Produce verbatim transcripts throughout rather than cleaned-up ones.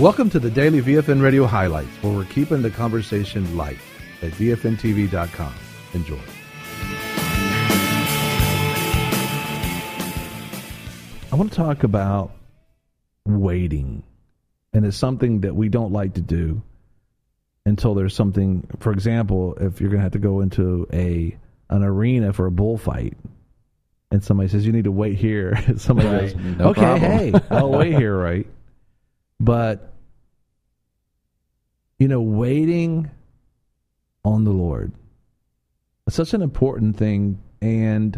Welcome to the Daily V F N Radio Highlights, where we're keeping the conversation light at V F N T V dot com. Enjoy. I want to talk about waiting, and it's something that we don't like to do until there's something. For example, if you're going to have to go into a an arena for a bullfight, and somebody says you need to wait here, somebody Right. goes, No "Okay, problem." hey, I'll wait here, right?" But you know, waiting on the Lord, it's such an important thing, and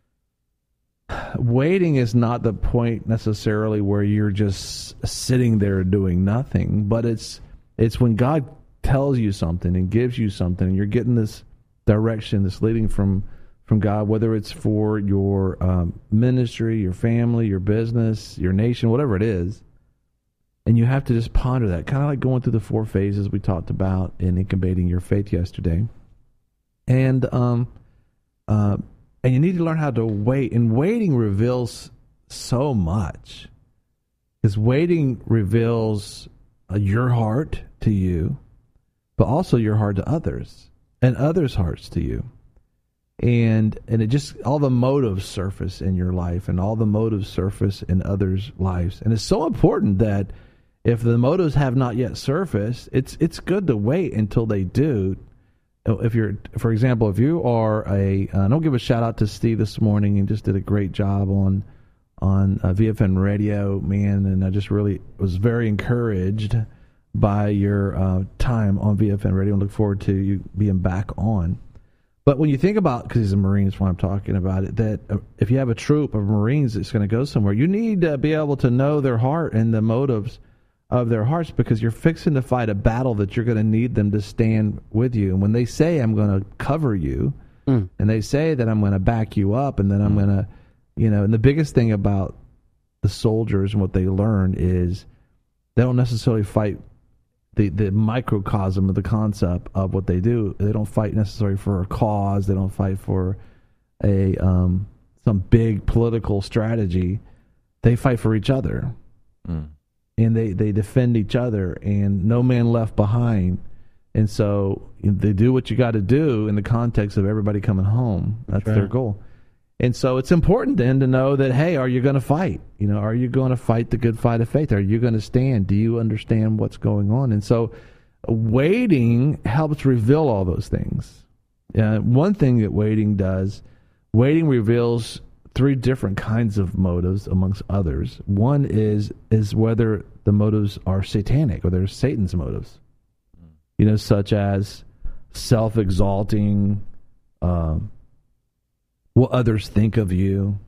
waiting is not the point necessarily where you're just sitting there doing nothing, but it's it's when God tells you something and gives you something, and you're getting this direction, this leading from from God, whether it's for your um, ministry, your family, your business, your nation, whatever it is. And you have to just ponder that, kind of like going through the four phases we talked about in Incubating Your Faith yesterday. And um, uh, and you need to learn how to wait. And waiting reveals so much. Because waiting reveals uh, your heart to you, but also your heart to others, and others' hearts to you. And and it just, all the motives surface in your life, and all the motives surface in others' lives. And it's so important that if the motives have not yet surfaced, it's it's good to wait until they do. If you're, for example, if you are a, uh, don't give a shout out to Steve this morning. He just did a great job on on uh, V F N Radio, man, and I just really was very encouraged by your uh, time on V F N Radio, and look forward to you being back on. But when you think about, because he's a Marine, that's why I'm talking about it, that uh, if you have a troop of Marines that's going to go somewhere, you need to be able to know their heart and the motives of their hearts, because you're fixing to fight a battle that you're going to need them to stand with you. And when they say, I'm going to cover you, mm. and they say that I'm going to back you up, and then I'm mm. going to, you know, and the biggest thing about the soldiers and what they learn is they don't necessarily fight the, the microcosm of the concept of what they do. They don't fight necessarily for a cause. They don't fight for a um, some big political strategy. They fight for each other. Mm. And they, they defend each other, and no man left behind. And so they do what you got to do in the context of everybody coming home. That's, That's right. their goal. And so it's important then to know that, hey, are you going to fight? You know, are you going to fight the good fight of faith? Are you going to stand? Do you understand what's going on? And so waiting helps reveal all those things. Uh, one thing that waiting does, waiting reveals three different kinds of motives amongst others. One is is whether the motives are satanic, or they're Satan's motives. You know, such as self-exalting, um, what others think of you,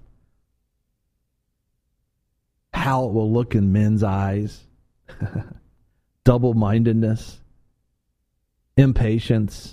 how it will look in men's eyes, double-mindedness, impatience,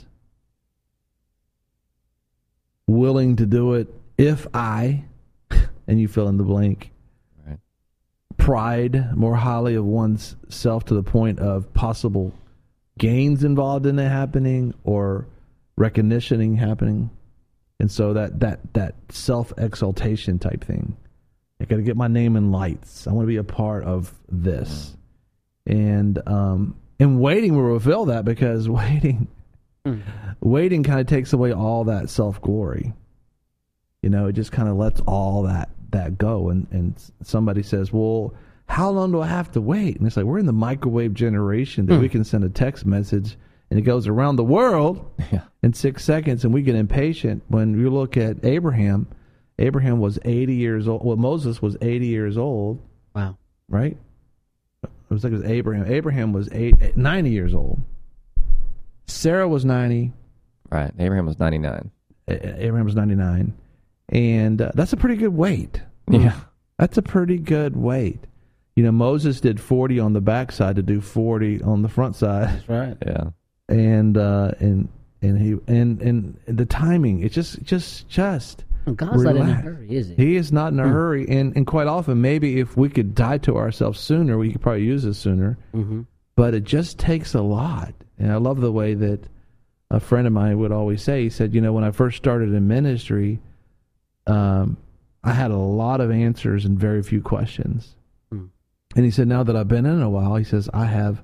willing to do it if I, and you fill in the blank, right. Pride, more highly of one's self to the point of possible gains involved in it happening, or recognition happening. And so that, that, that self-exaltation type thing. I got to get my name in lights. I want to be a part of this. Mm. And um, and waiting will reveal that, because waiting, mm. waiting kind of takes away all that self-glory. You know, it just kind of lets all that, that go. And, and somebody says, well, how long do I have to wait? And it's like, we're in the microwave generation that mm. we can send a text message and it goes around the world yeah. in six seconds, and we get impatient. When you look at Abraham, Abraham was eighty years old. Well, Moses was eighty years old. Wow. Right? It was like it was Abraham. Abraham was eight, ninety years old. Sarah was ninety. Right. Abraham was ninety-nine. Abraham was ninety-nine. And uh, that's a pretty good wait. Yeah. That's a pretty good wait. You know, Moses did forty on the backside to do forty on the front side. That's right. Yeah. And uh, and and he and and the timing, it's just just just God's relax. not in a hurry, is he? He is not in a mm. hurry, and and quite often, maybe if we could die to ourselves sooner, we could probably use it sooner. Mm-hmm. But it just takes a lot. And I love the way that a friend of mine would always say. He said, you know, when I first started in ministry, um, I had a lot of answers and very few questions. Mm. And he said, now that I've been in a while, he says, I have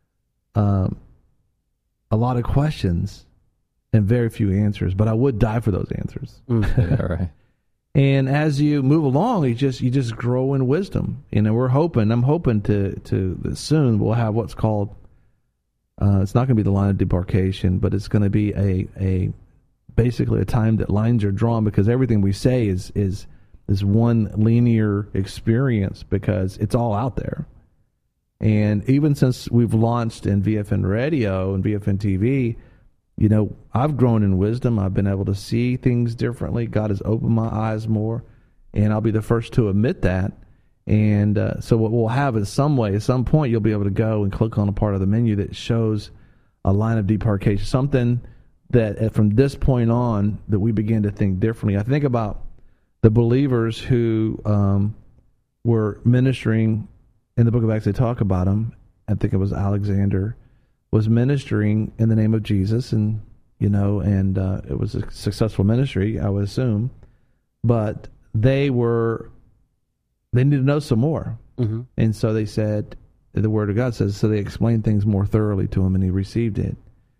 um, a lot of questions and very few answers, but I would die for those answers. Mm. Yeah, right. And as you move along, you just you just grow in wisdom. You know, we're hoping, I'm hoping to, to that soon we'll have what's called, uh, it's not going to be the line of demarcation, but it's going to be a, a basically a time that lines are drawn, because everything we say is is is one linear experience, because it's all out there. And even since we've launched in V F N Radio and V F N T V, you know, I've grown in wisdom. I've been able to see things differently. God has opened my eyes more, and I'll be the first to admit that. And uh, so what we'll have is some way, at some point, you'll be able to go and click on a part of the menu that shows a line of demarcation, something that uh, from this point on that we begin to think differently. I think about the believers who um, were ministering in the book of Acts. They talk about them. I think it was Alexander was ministering in the name of Jesus, and you know, and uh, it was a successful ministry, I would assume. But they were, they needed to know some more, mm-hmm. and so they said, the Word of God says, so they explained things more thoroughly to him, and he received it.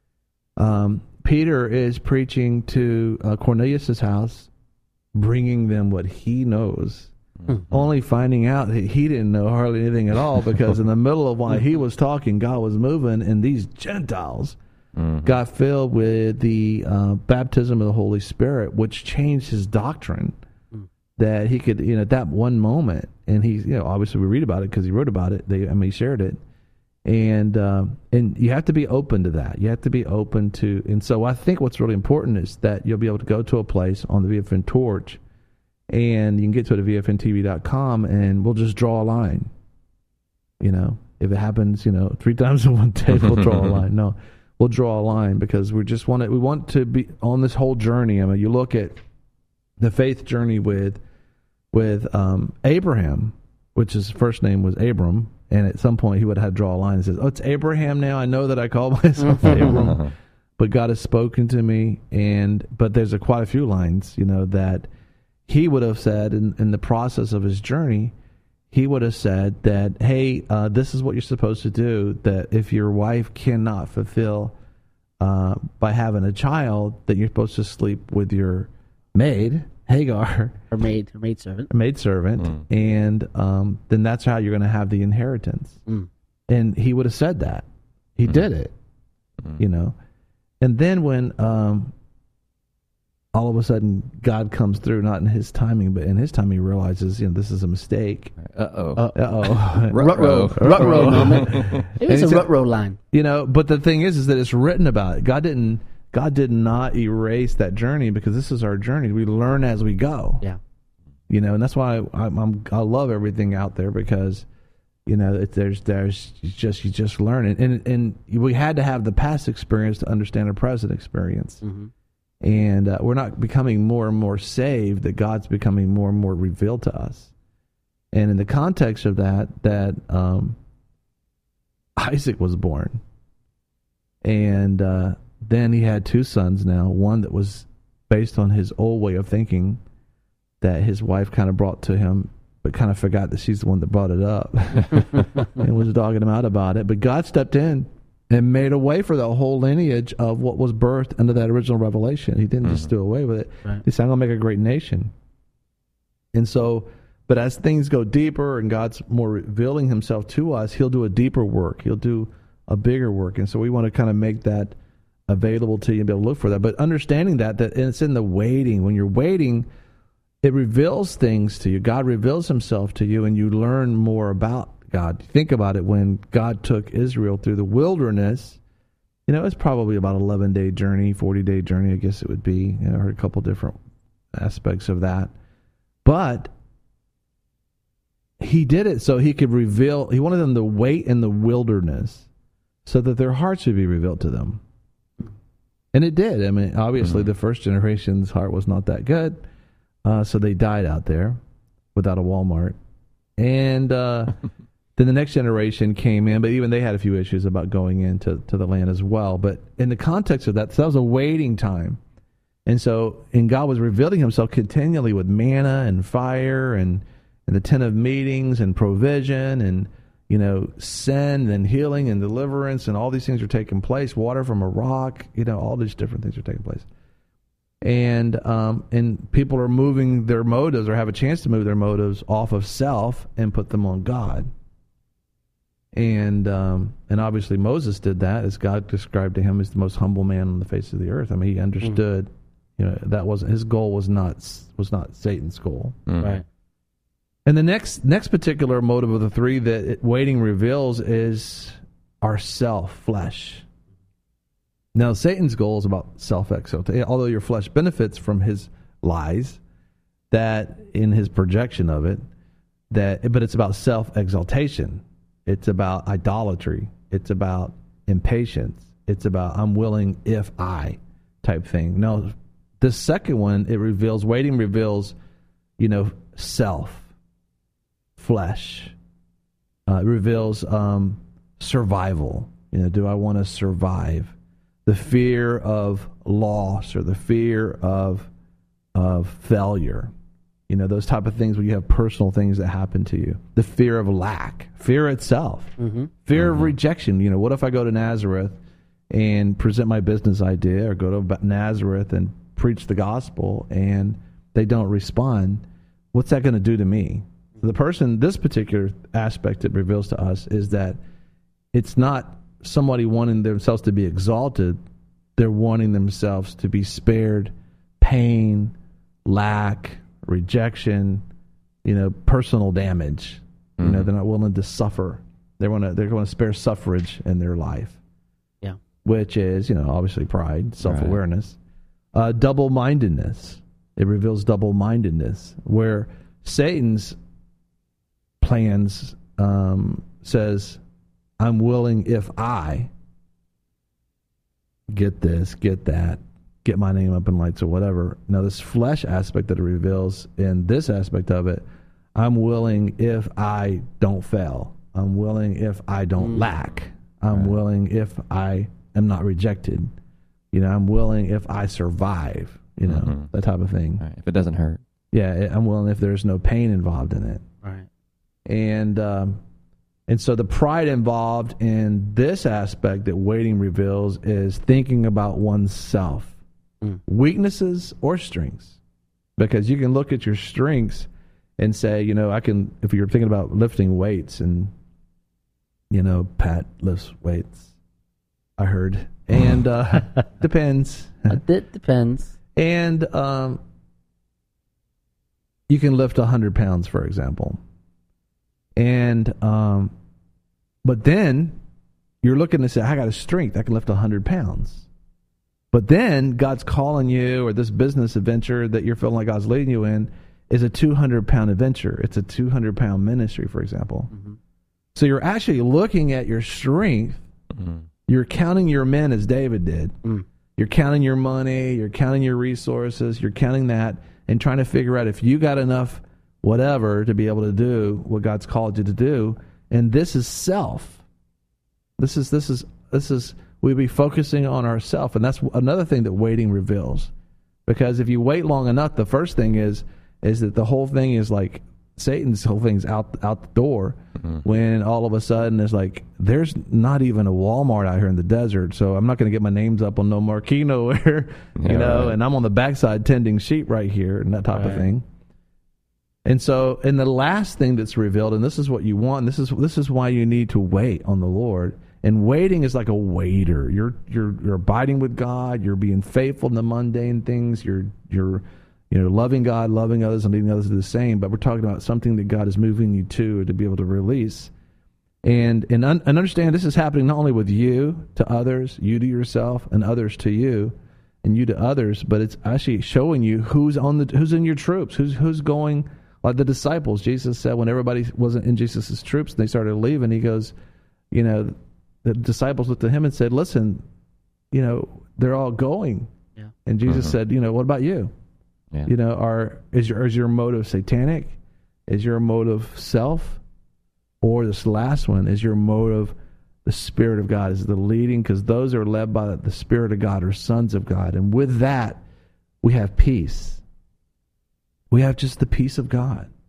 Um, Peter is preaching to uh, Cornelius's house, bringing them what he knows. Mm-hmm. Only finding out that he didn't know hardly anything at all, because in the middle of while he was talking, God was moving, and these Gentiles mm-hmm. got filled with the uh, baptism of the Holy Spirit, which changed his doctrine. Mm-hmm. That he could, you know, at that one moment, and he, you know, obviously we read about it because he wrote about it. They, I mean, he shared it, and uh, and you have to be open to that. You have to be open to, and so I think what's really important is that you'll be able to go to a place on the V F N Torch. And you can get to it at V F N T V dot com, and we'll just draw a line. You know, if it happens, you know, three times in one day, we'll draw a line. No, we'll draw a line, because we just want to, we want to be on this whole journey. I mean, you look at the faith journey with with um, Abraham, which his first name was Abram, and at some point he would have had to draw a line and says, "Oh, it's Abraham now. I know that I call myself Abram, but God has spoken to me." And but there's a quite a few lines, you know, that he would have said in, in the process of his journey, he would have said that, hey, uh, this is what you're supposed to do, that if your wife cannot fulfill uh, by having a child, that you're supposed to sleep with your maid, Hagar. Her maid, her maid servant. Maid servant. Mm. And um, then that's how you're going to have the inheritance. Mm. And he would have said that. He mm. did it, mm. you know. And then when... Um, all of a sudden, God comes through, not in his timing, but in his timing, he realizes, you know, this is a mistake. Uh-oh. Uh, uh-oh. Rut-row. Rut-row moment. It was a rut-row line. You know, but the thing is, is that it's written about it. God didn't, God did not erase that journey, because this is our journey. We learn as we go. Yeah. You know, and that's why I, I'm, I'm, I love everything out there, because, you know, it, there's, there's just, you just learn it. And, and we had to have the past experience to understand the present experience. Mm-hmm. And uh, we're not becoming more and more saved, that God's becoming more and more revealed to us. And in the context of that, that um, Isaac was born. And uh, then he had two sons now, one that was based on his old way of thinking that his wife kind of brought to him, but kind of forgot that she's the one that brought it up and was dogging him out about it. But God stepped in and made a way for the whole lineage of what was birthed under that original revelation. He didn't mm-hmm. just do away with it. Right. He said, I'm going to make a great nation. And so, but as things go deeper and God's more revealing himself to us, he'll do a deeper work. He'll do a bigger work. And so we want to kind of make that available to you and be able to look for that. But understanding that, that it's in the waiting. When you're waiting, it reveals things to you. God reveals himself to you, and you learn more about God. Think about it. When God took Israel through the wilderness, you know, it's probably about an eleven-day journey, forty-day journey, I guess it would be. You know, I heard a couple different aspects of that. But he did it so he could reveal, he wanted them to wait in the wilderness so that their hearts would be revealed to them. And it did. I mean, obviously, mm-hmm. the first generation's heart was not that good, uh, so they died out there without a Walmart. And... Uh, Then the next generation came in, but even they had a few issues about going into to the land as well. But in the context of that, so that was a waiting time. And so, and God was revealing himself continually with manna and fire and, and the tent of meetings and provision and you know, sin and healing and deliverance and all these things are taking place. Water from a rock, you know, all these different things are taking place. And um, and people are moving their motives or have a chance to move their motives off of self and put them on God. And um, and obviously Moses did that, as God described to him as the most humble man on the face of the earth. I mean, he understood, mm. you know, that wasn't his goal. Was not was not Satan's goal, mm. right? And the next next particular motive of the three that it, waiting reveals is our self, flesh. Now, Satan's goal is about self-exaltation. Although your flesh benefits from his lies, that in his projection of it, that but it's about self-exaltation. It's about idolatry. It's about impatience. It's about I'm willing if I type thing. No, the second one, it reveals, waiting reveals, you know, self, flesh. Uh, it reveals um, survival. You know, do I want to survive? The fear of loss or the fear of of failure. You know, those type of things where you have personal things that happen to you. The fear of lack. Fear itself. Mm-hmm. Fear mm-hmm. of rejection. You know, what if I go to Nazareth and present my business idea or go to Nazareth and preach the gospel and they don't respond? What's that going to do to me? The person, this particular aspect it reveals to us is that it's not somebody wanting themselves to be exalted. They're wanting themselves to be spared pain, lack, rejection, you know, personal damage. Mm-hmm. You know, they're not willing to suffer. They want to. They're going to spare suffrage in their life. Yeah, which is, you know, obviously pride, self-awareness, right. uh, double-mindedness. It reveals double-mindedness, where Satan's plans um, says, "I'm willing if I get this, get that." Get my name up in lights or whatever. Now, this flesh aspect that it reveals in this aspect of it, I'm willing if I don't fail. I'm willing if I don't mm. lack. I'm right. willing if I am not rejected. You know, I'm willing if I survive, you know, mm-hmm. that type of thing. Right. If it doesn't hurt. Yeah, I'm willing if there's no pain involved in it. Right. And, um, and so the pride involved in this aspect that waiting reveals is thinking about oneself. Mm. Weaknesses or strengths, because you can look at your strengths and say, you know, I can, if you're thinking about lifting weights and, you know, Pat lifts weights, I heard, and uh, depends. It depends. And um, you can lift one hundred pounds, for example. And, um, but then you're looking to say, I got a strength, I can lift one hundred pounds. But then God's calling you, or this business adventure that you're feeling like God's leading you in is a two hundred pound adventure. It's a two hundred pound ministry, for example. Mm-hmm. So you're actually looking at your strength. Mm-hmm. You're counting your men as David did. Mm. You're counting your money. You're counting your resources. You're counting that and trying to figure out if you got enough whatever to be able to do what God's called you to do. And this is self. This is, this is, this is, we'd be focusing on ourselves. And that's another thing that waiting reveals. Because if you wait long enough, the first thing is is that the whole thing is like Satan's whole thing's out out the door. Mm-hmm. When all of a sudden it's like there's not even a Walmart out here in the desert, so I'm not going to get my names up on no marquee nowhere, you yeah, know. Right. And I'm on the backside tending sheep right here and that type right. of thing. And so, and the last thing that's revealed, and this is what you want. This is this is why you need to wait on the Lord. And waiting is like a waiter. You're you're you're abiding with God. You're being faithful in the mundane things. You're you're you know loving God, loving others, and leading others to do the same. But we're talking about something that God is moving you to to be able to release. And and un, and understand this is happening not only with you to others, you to yourself, and others to you, and you to others. But it's actually showing you who's on the who's in your troops, who's who's going. Like the disciples, Jesus said when everybody wasn't in Jesus' troops and they started leaving, he goes, you know. The disciples looked at him and said, listen, you know, they're all going. Yeah. And Jesus mm-hmm. said, you know, what about you? Yeah. You know, are is your is your motive satanic? Is your motive self? Or this last one, is your motive the Spirit of God? Is the leading? Because those are led by the Spirit of God are sons of God. And with that, we have peace. We have just the peace of God.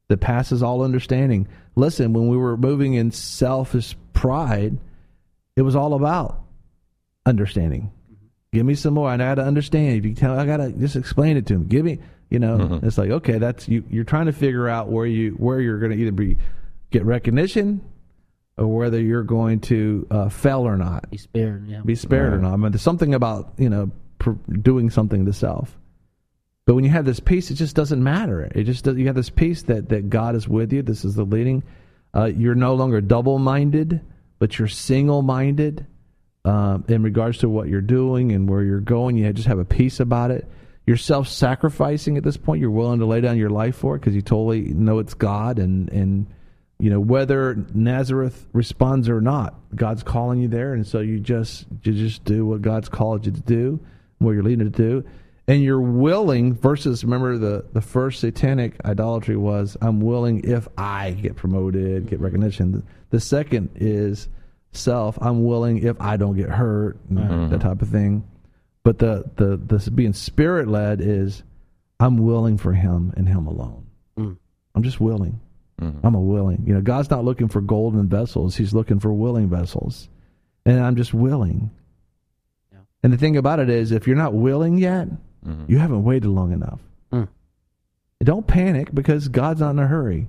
that passes all understanding. Listen, when we were moving in selfish pride, it was all about understanding. Give me some more. I got to understand. If you tell, I got to just explain it to him. Give me, you know. Mm-hmm. It's like, okay, that's you. You're trying to figure out where you where you're going to either be get recognition, or whether you're going to uh, fail or not. Be spared, yeah. Be spared right. or not. I mean, there's something about you know pr- doing something to self. But when you have this peace, it just doesn't matter. It just does, you have this peace that that God is with you. This is the leading. Uh, you're no longer double-minded, but you're single-minded. Um, in regards to what you're doing and where you're going, you just have a peace about it. You're self-sacrificing at this point. You're willing to lay down your life for it because you totally know it's God. And, and you know whether Nazareth responds or not, God's calling you there, and so you just you just do what God's called you to do, what you're leading to do, and you're willing. Versus, remember the the first satanic idolatry was, I'm willing if I get promoted, get recognition. The, the second is self, I'm willing if I don't get hurt, mm-hmm. that type of thing. But the the the being spirit led is, I'm willing for him and him alone. Mm. I'm just willing. Mm-hmm. I'm a willing. You know, God's not looking for golden vessels. He's looking for willing vessels. And I'm just willing. Yeah. And the thing about it is, if you're not willing yet, mm-hmm. you haven't waited long enough. Mm. Don't panic, because God's not in a hurry.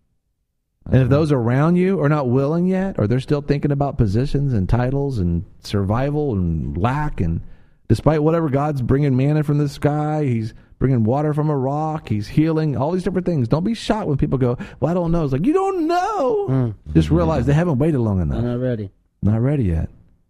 And if those around you are not willing yet, or they're still thinking about positions and titles and survival and lack, and despite whatever God's bringing manna from the sky, he's bringing water from a rock, he's healing, all these different things. Don't be shocked when people go, well, I don't know. It's like, you don't know. Mm. Just realize they haven't waited long enough. They're not ready. Not ready yet.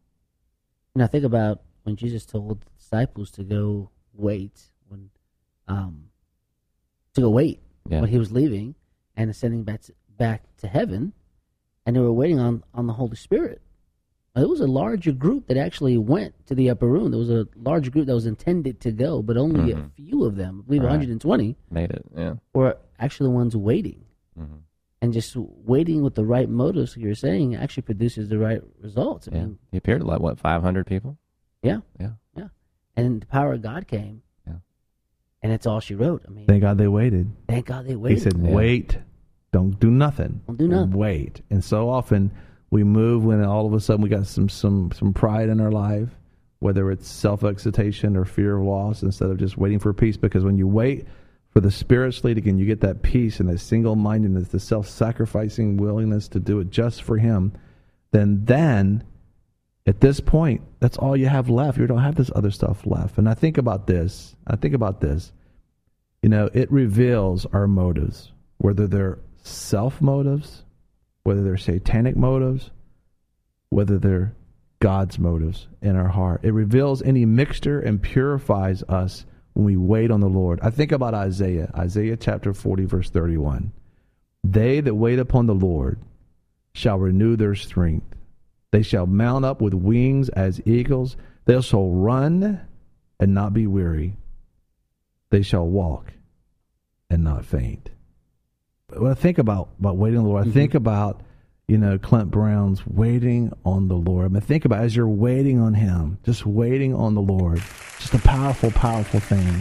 Now think about when Jesus told the disciples to go wait, when um, to go wait yeah. when he was leaving and ascending back to, back to heaven, and they were waiting on, on the Holy Spirit. It was a larger group that actually went to the upper room. There was a large group that was intended to go, but only mm-hmm. a few of them, I believe right. one hundred twenty, made it. Yeah, were actually the ones waiting. Mm-hmm. And just waiting with the right motives, like you're saying, actually produces the right results. I yeah. mean, he appeared to like, what, five hundred people? Yeah. Yeah. Yeah. And the power of God came. Yeah. And that's all she wrote. I mean, thank God they waited. Thank God they waited. He said, yeah. wait. Don't do nothing. Don't do nothing. Wait. And so often we move when all of a sudden we got some some some pride in our life, whether it's self-excitation or fear of loss, instead of just waiting for peace. Because when you wait for the Spirit's leading and you get that peace and that single-mindedness, the self-sacrificing willingness to do it just for him, then then at this point, that's all you have left. You don't have this other stuff left. And I think about this. I think about this. You know, it reveals our motives, whether they're self motives, whether they're satanic motives, whether they're God's motives in our heart. It reveals any mixture and purifies us when we wait on the Lord. I think about Isaiah, Isaiah chapter forty, verse thirty-one. They that wait upon the Lord shall renew their strength. They shall mount up with wings as eagles. They shall run and not be weary. They shall walk and not faint. When I think about, about waiting on the Lord, I mm-hmm. think about, you know, Clint Brown's waiting on the Lord. I mean, think about as you're waiting on him, just waiting on the Lord. Just a powerful, powerful thing.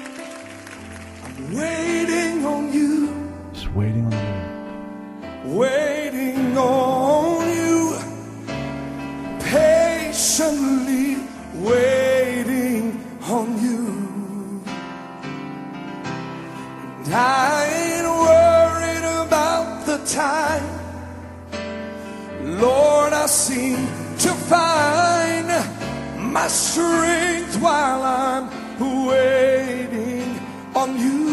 I'm waiting on you. Just waiting on the Lord. Waiting on you. Patiently waiting on you. And I ain't worried about the time. Lord, I seem to find my strength while I'm waiting on you.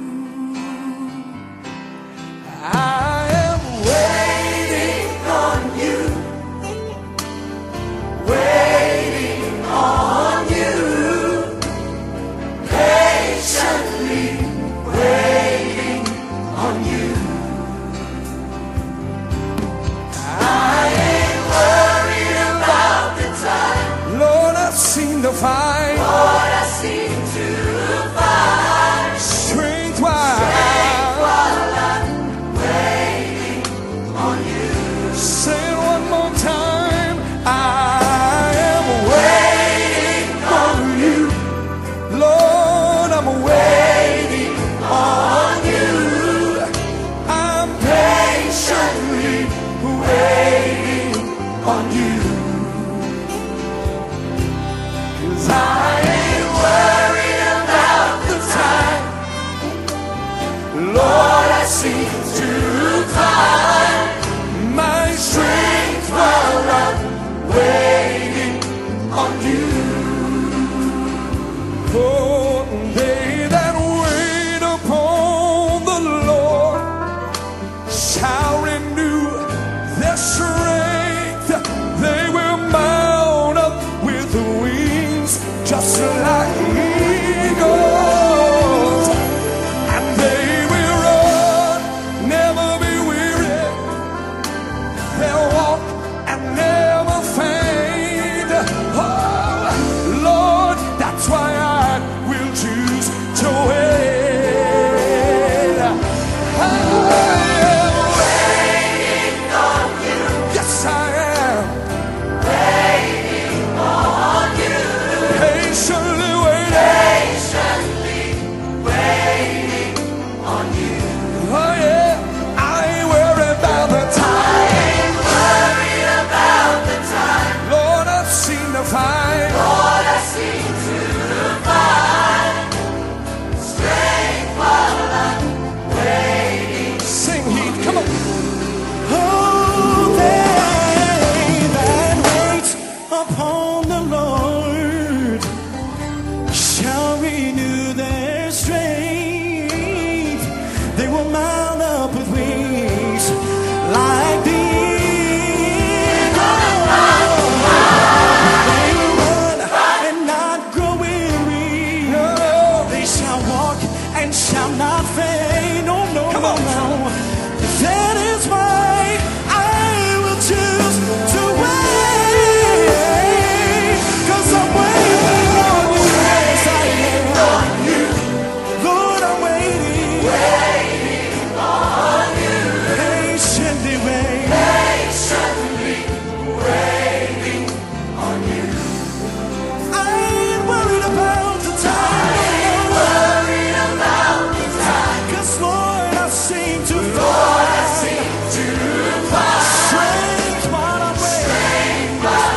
I am waiting on you, waiting on you, patiently waiting on you. I ain't worried about the time. Lord, I've seen the fight. Lord, I've Lord, I seem to find my strength while I'm waiting on you. Oh, they that wait upon the Lord shall renew their strength. They will mount up with wings just like eagles, and they will run, never be weary. They'll walk and never faint. Oh, Lord, that's why I will choose to wait. I am waiting on you. Yes, I am waiting on you. Patiently waiting. Patiently waiting on you. Oh yeah, I ain't worried about the time. I ain't worried about the time. Lord, I seem to find. Lord, I seem to find strength while I'm waiting. Sing, Heath, come on. Oh, they that wait upon the Lord shall renew their strength. They will mount up with wings like the eagle. They will run and not grow weary. They shall walk and shall not faint. No, no, Come no, on. no. That is why I will choose to wait. 'Cause I'm waiting on you. Yes, I am. Lord, I'm waiting. Waiting on you. Patiently waiting. Patiently waiting on you. I ain't worried about the time. I ain't worried about the time. 'Cause Lord, I seem to find. Lord, I seem to find strength while I'm waiting.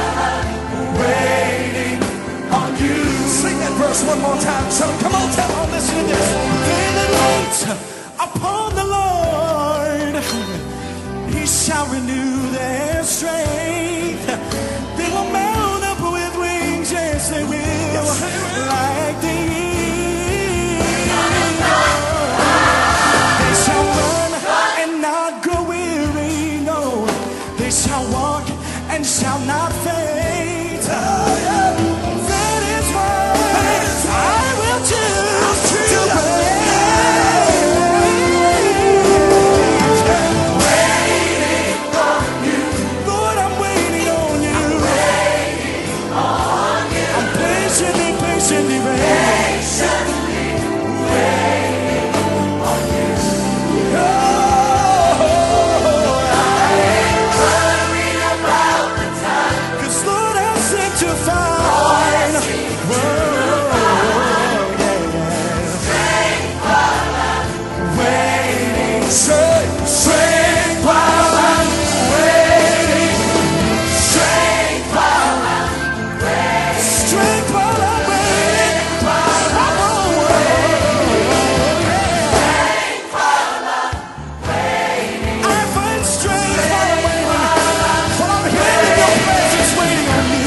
Waiting on you. Sing that verse one more time, son. Come on, tell Oh, listen to this. They that wait upon the Lord, He shall renew their strength. They will mount up with wings, yes they will, Yes, they will. like the eagle. They shall run and not grow weary, no. They shall walk and shall not faint. That is why I will choose to wait. Lord, I'm waiting on you. I'm patiently, patiently waiting. Cause Lord, I seem to find. Waiting. Strength, strength while I'm waiting. Strength while I'm Strength while I'm waiting. I find strength while I'm waiting. While I'm here in your presence, waiting on you.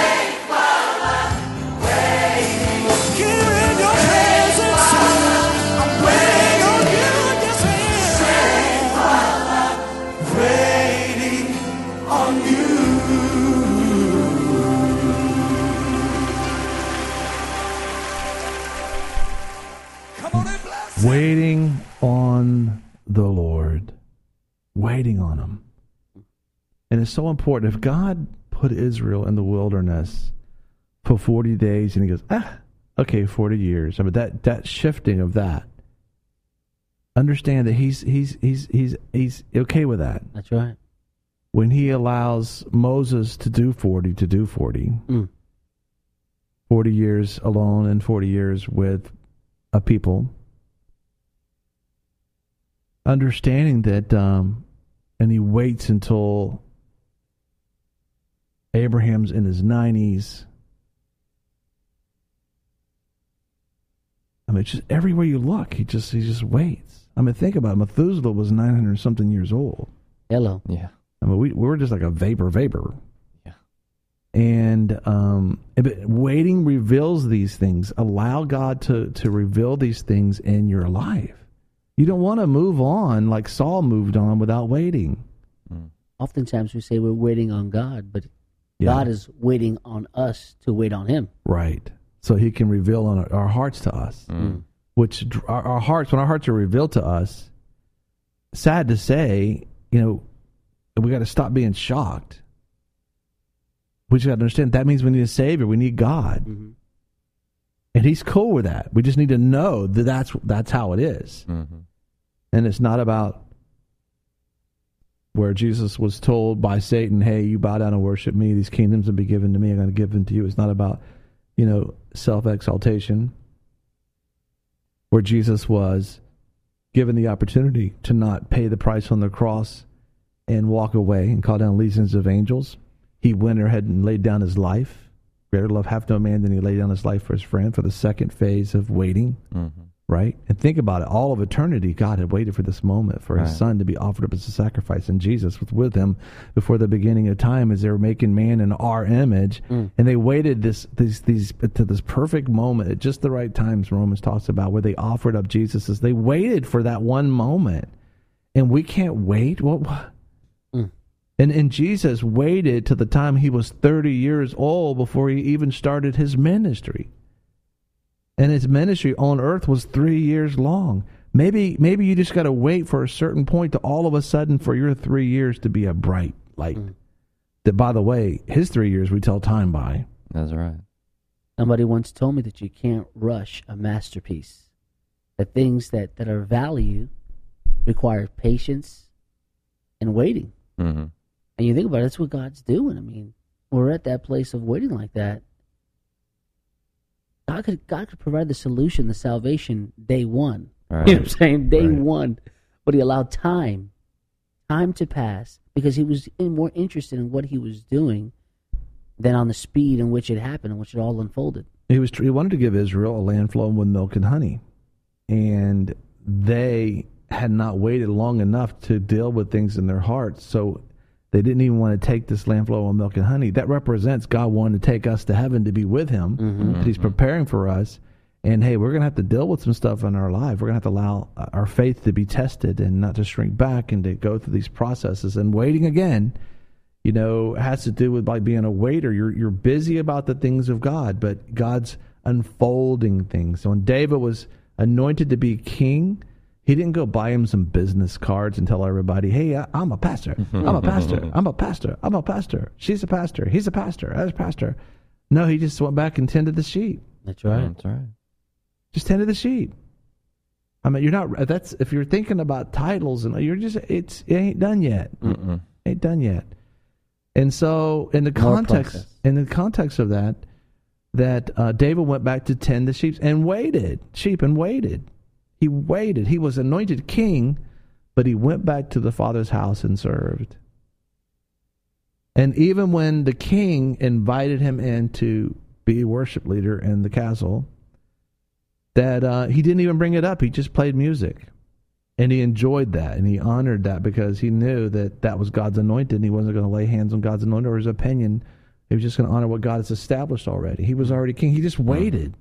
Here in your presence, I'm waiting on you. Yes, I am. waiting on you. Come on and bless. Waiting on the Lord. Waiting on Him. And it's so important. If God put Israel in the wilderness for forty days and He goes, ah, okay, forty years. I mean, that, that shifting of that. Understand that he's he's he's he's he's okay with that. That's right. When He allows Moses to do forty, to do forty. Mm. forty years alone and forty years with a people. Understanding that, um, and He waits until Abraham's in his nineties. I mean, it's just everywhere you look, he just he just waits. I mean, think about it. Methuselah was nine hundred something years old. Hello. Yeah. I mean, we we were just like a vapor, vapor. Yeah. And um, but waiting reveals these things. Allow God to to reveal these things in your life. You don't want to move on like Saul moved on without waiting. Oftentimes we say we're waiting on God, but Yeah. God is waiting on us to wait on Him. Right. So he can reveal on our, our hearts to us, Mm. which dr- our, our hearts, when our hearts are revealed to us, sad to say, you know, we got to stop being shocked. We just got to understand that means we need a Savior. We need God. Mm-hmm. And he's cool with that. We just need to know that that's, that's how it is. Mm-hmm. And it's not about where Jesus was told by Satan, hey, you bow down and worship me. These kingdoms will be given to me. I'm going to give them to you. It's not about, you know, self-exaltation. Where Jesus was given the opportunity to not pay the price on the cross and walk away and call down legions of angels. He went ahead and laid down his life. Greater love hath no man than he laid down his life for his friend, for the second phase of waiting. Mm-hmm. Right? And think about it. All of eternity, God had waited for this moment for his Right. son to be offered up as a sacrifice. And Jesus was with him before the beginning of time as they were making man in our image. Mm. And they waited this these these to this perfect moment at just the right times Romans talks about where they offered up Jesus. As they waited for that one moment. And we can't wait. What? what? Mm. And, and Jesus waited to the time he was thirty years old before he even started his ministry. And his ministry on earth was three years long. Maybe maybe you just got to wait for a certain point to all of a sudden for your three years to be a bright light. Mm. That, by the way, his three years we tell time by. That's right. Somebody once told me that you can't rush a masterpiece. That things that, that are value require patience and waiting. Mm-hmm. And you think about it, that's what God's doing. I mean, we're at that place of waiting like that. God could God could provide the solution, the salvation, day one. Right. You know what I'm saying? Day Right. one. But he allowed time, time to pass, because he was in, more interested in what he was doing than on the speed in which it happened, in which it all unfolded. He was he wanted to give Israel a land flowing with milk and honey. And they had not waited long enough to deal with things in their hearts. So they didn't even want to take this land flowing with milk and honey. That represents God wanting to take us to heaven to be with him. Mm-hmm. That he's preparing for us. And hey, we're going to have to deal with some stuff in our life. We're going to have to allow our faith to be tested and not to shrink back and to go through these processes. And waiting again, you know, has to do with like being a waiter. You're you're busy about the things of God, but God's unfolding things. So when David was anointed to be king, he didn't go buy him some business cards and tell everybody, hey, I, I'm a pastor. I'm a pastor. I'm a pastor. I'm a pastor. She's a pastor. He's a pastor. I was a pastor. No, he just went back and tended the sheep. That's right. That's right. Just tended the sheep. I mean, you're not, that's, if you're thinking about titles and you're just, it's, it ain't done yet. Mm-mm. Ain't done yet. And so in the More context, process. in the context of that, that uh, David went back to tend the sheep and waited, sheep and waited. He waited. He was anointed king, but he went back to the Father's house and served. And even when the king invited him in to be a worship leader in the castle, that uh, he didn't even bring it up. He just played music. And he enjoyed that, and he honored that because he knew that that was God's anointed, and he wasn't going to lay hands on God's anointed or his opinion. He was just going to honor what God has established already. He was already king. He just waited.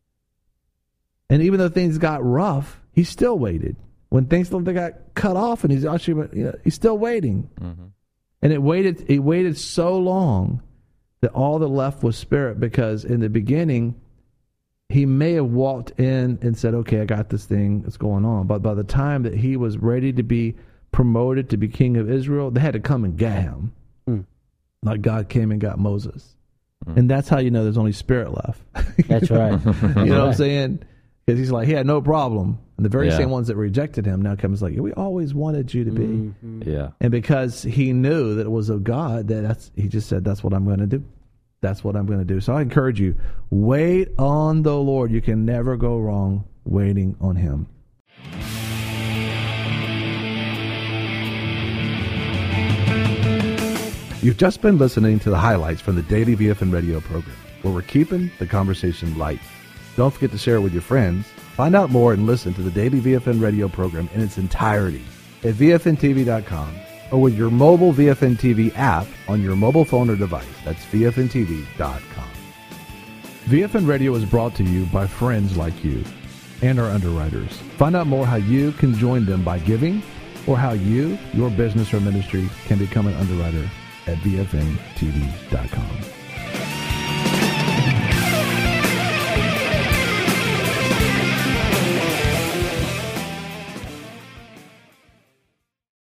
And even though things got rough, he still waited. When things they got cut off, and he's actually, you know, he's still waiting. Mm-hmm. And it waited. It waited so long that all that left was spirit. Because in the beginning, he may have walked in and said, "Okay, I got this thing that's going on." But by the time that he was ready to be promoted to be king of Israel, they had to come and get him, Mm. like God came and got Moses. Mm. And that's how you know there's only spirit left. That's right. You know what I'm saying? Because he's like, he had no problem. And the very Yeah. same ones that rejected him now comes like, we always wanted you to be. Mm-hmm. Yeah. And because he knew that it was of God, that that's, he just said, that's what I'm going to do. That's what I'm going to do. So I encourage you, wait on the Lord. You can never go wrong waiting on him. You've just been listening to the highlights from the Daily V F N Radio program, where we're keeping the conversation light. Don't forget to share it with your friends Find out more and listen to the daily V F N radio program in its entirety at V F N T V dot com or with your mobile V F N T V app on your mobile phone or device. That's V F N T V dot com. V F N Radio is brought to you by friends like you and our underwriters. Find out more how you can join them by giving or how you, your business or ministry can become an underwriter at V F N T V dot com.